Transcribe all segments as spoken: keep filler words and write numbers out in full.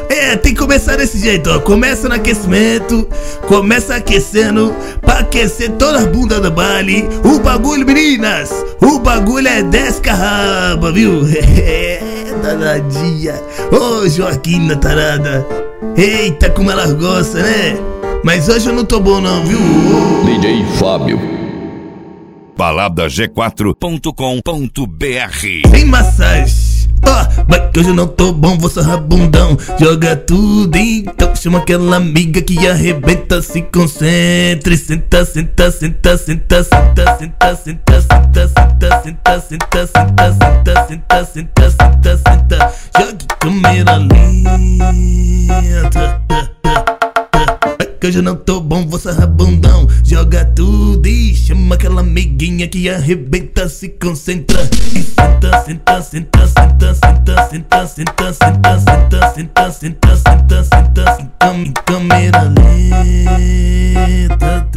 É, tem que começar desse jeito, ó. Começa no aquecimento, começa aquecendo, pra aquecer toda a bunda do baile. O bagulho, meninas, o bagulho é desca raba, viu? É, danadinha. Ô, Joaquina tarada. Eita, como ela gosta, né? Mas hoje eu não tô bom não, viu? D J Fábio. balada g quatro ponto com ponto b r. Sem massagem. Ó, vai que hoje eu não tô bom, vou sarrar bundão. Joga tudo, então chama aquela amiga que arrebenta. Se concentre, senta, senta, senta, senta, senta, senta, senta, senta, senta, senta, senta, senta, senta, senta, senta, senta, senta. Jogue câmera lenta. Que hoje eu não tô bom, vou sarrar bundão. Joga tudo e chama aquela amiguinha que arrebenta. Se concentra e senta, senta, senta, senta, senta, senta, senta, senta, senta, senta, senta, senta, senta, em câmera lenta.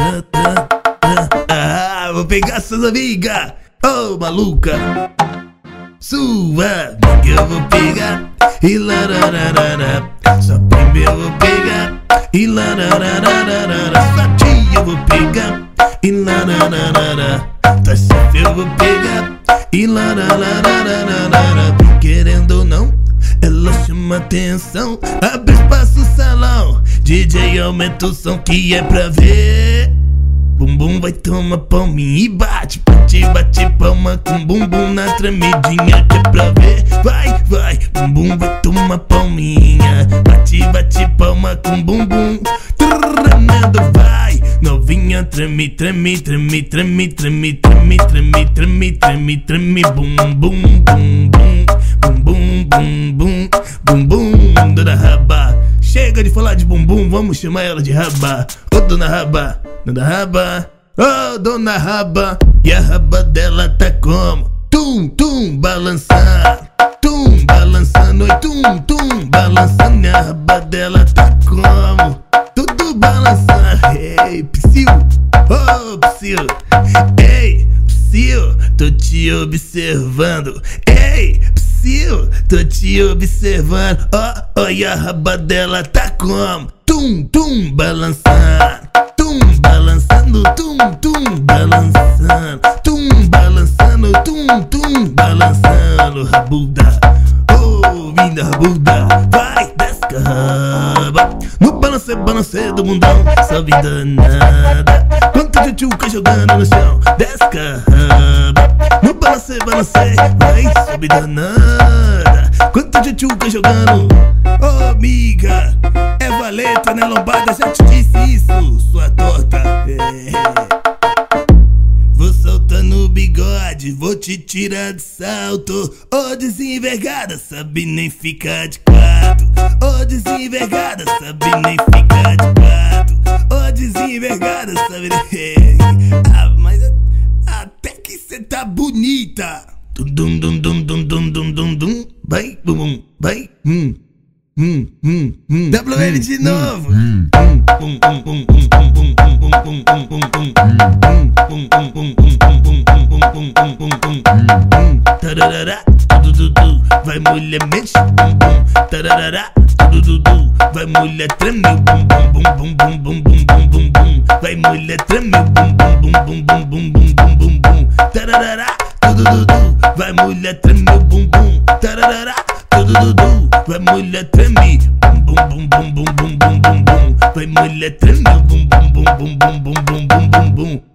Ah, vou pegar suas amigas. Ô, maluca, sua amiga eu vou pegar e larararara. Sua prima eu vou pegar e larararara. Sua tia eu vou pegar e larararara. Tua chefe eu vou pegar e larararara. Querendo ou não, ela chama atenção. Abre espaço salão, D J aumenta o som que é pra ver. Bumbum vai tomar palminha e bate, bate, bate palma com bumbum na tremidinha que é pra ver. Vai, vai, bumbum vai tomar palminha, bate, bate palma com bumbum tremendo, vai. Novinha treme, treme, treme, treme, treme, treme, treme, treme, treme, treme, bum, bum, bum, bum, bum, bum, bum, bum, bum, dona Raba. Chega de falar de bumbum, vamos chamar ela de Raba. Ô, dona Raba, dona Raba, ô, dona Raba. E a raba dela tá como? Tum, tum, balançando. Tum, balançando, oi, tum, tum, balançando. E a raba dela tá como? Tudo balançando. Ei, Psyu, ô, Psyu. Ei, Psyu, tô te observando. Ei, Psyu, tô te observando. Ó, oh, oh, e a raba dela tá como? Tum, tum, balançando. Tum, balançando, tum, tum, balançando. Tum, balançando, tum, tum, balançando. Rabuda, oh, vinda rabuda. Vai, desca raba. No balance, balance do mundão, só vida nada. Quanto de tchuca jogando no chão, desca raba. No balance, balance, vai, sobe danada. Quanto de tchuca jogando. Ô, oh, amiga, é valeta na lombada, já te disse isso, sua torta. É. Vou soltando o bigode, vou te tirar de salto. Ô, oh, desenvergada, sabe nem ficar de quatro. Ô, oh, desenvergada, sabe nem ficar de quatro. Ô, oh, desenvergada, sabe nem... Ah, mas até que cê tá bonita. Dum dum dum dum dum dum dum dum dum. Vai, bum bum, vai, hum. Hum, hum, hum. W L de novo. Hum, hum, hum, hum, hum, hum, hum, hum, hum, hum, hum, hum, hum, hum. Tararara, tudududu, vai mulher mexe bum bum. Tararara, tudududu, vai mulher treme bum bum bum bum bum bum bum bum bum. Vai mulher treme bum bum bum bum bum bum bum bum bum bum. Tararara, tudududu, vai mulher treme bum bum. Tararara, tudududu, vai mulher treme bum bum bum bum bum bum bum bum bum. Vai mulher treme bum bum bum bum bum bum bum bum bum bum.